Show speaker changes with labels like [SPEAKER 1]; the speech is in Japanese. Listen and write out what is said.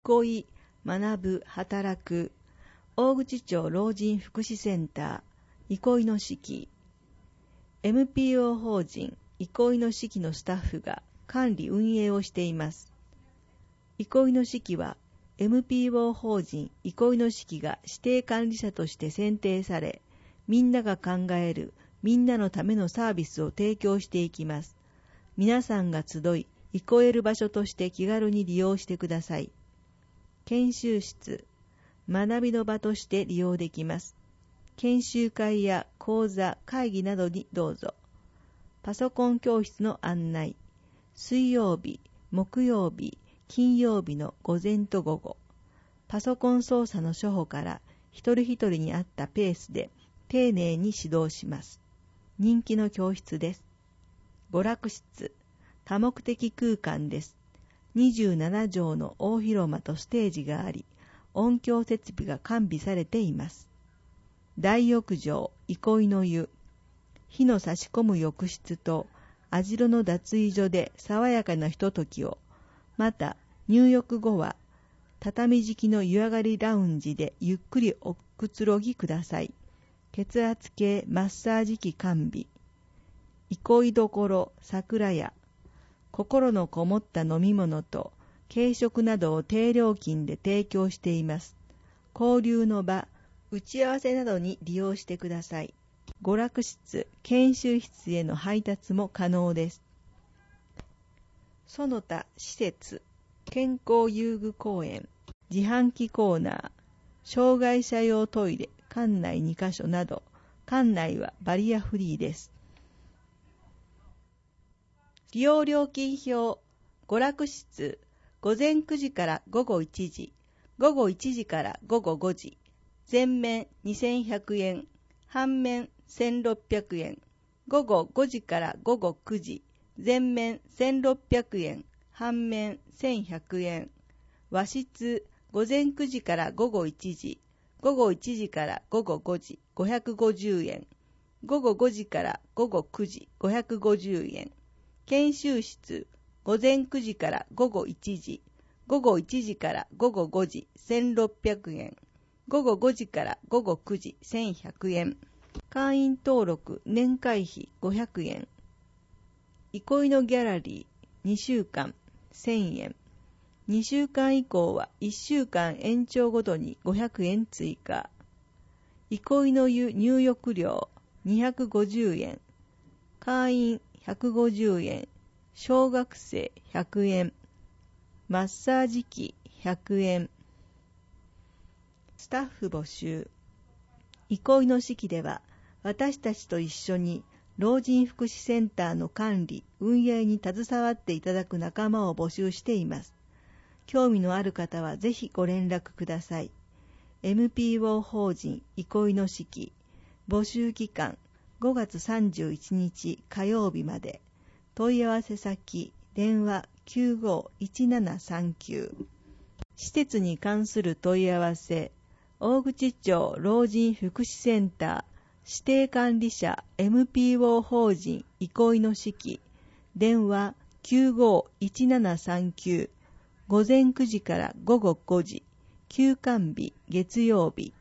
[SPEAKER 1] 憩い、学ぶ、働く、大口町老人福祉センター、憩いの式、NPO 法人、憩いの式のスタッフが管理運営をしています。憩いの式は、NPO 法人、憩いの式が指定管理者として選定され、みんなが考える、みんなのためのサービスを提供していきます。皆さんが集い、憩える場所として気軽に利用してください。研修室、学びの場として利用できます。研修会や講座、会議などにどうぞ。パソコン教室の案内、水曜日、木曜日、金曜日の午前と午後、パソコン操作の処方から一人一人に合ったペースで丁寧に指導します。人気の教室です。娯楽室、多目的空間です。27畳の大広間とステージがあり、音響設備が完備されています。大浴場、憩いの湯、火の差し込む浴室と網代の脱衣所で爽やかなひとときを、また入浴後は畳敷きの湯上がりラウンジでゆっくりおくつろぎください。血圧計マッサージ機完備。憩いどころ桜屋。心のこもった飲み物と軽食などを低料金で提供しています。交流の場、打ち合わせなどに利用してください。娯楽室、研修室への配達も可能です。その他施設、健康遊具公園、自販機コーナー、障害者用トイレ、館内2カ所など、館内はバリアフリーです。利用料金表、娯楽室、午前9時から午後1時、午後1時から午後5時、前面2100円、半面1600円、午後5時から午後9時、前面1600円、半面1100円、和室、午前9時から午後1時、午後1時から午後5時、550円、午後5時から午後9時、550円、研修室、午前9時から午後1時、午後1時から午後5時、1600円、午後5時から午後9時、1100円、会員登録年会費500円、憩いのギャラリー2週間1000円、2週間以降は1週間延長ごとに500円追加、憩いの湯入浴料250円、会員150円、小学生100円、マッサージ機100円。スタッフ募集。憩いの式では、私たちと一緒に老人福祉センターの管理、運営に携わっていただく仲間を募集しています。興味のある方はぜひご連絡ください。NPO 法人憩いの式、募集期間5月31日火曜日まで。問い合わせ先、電話951739。施設に関する問い合わせ、大口町老人福祉センター、指定管理者 NPO 法人憩いの式、電話951739、午前9時から午後5時、休館日月曜日。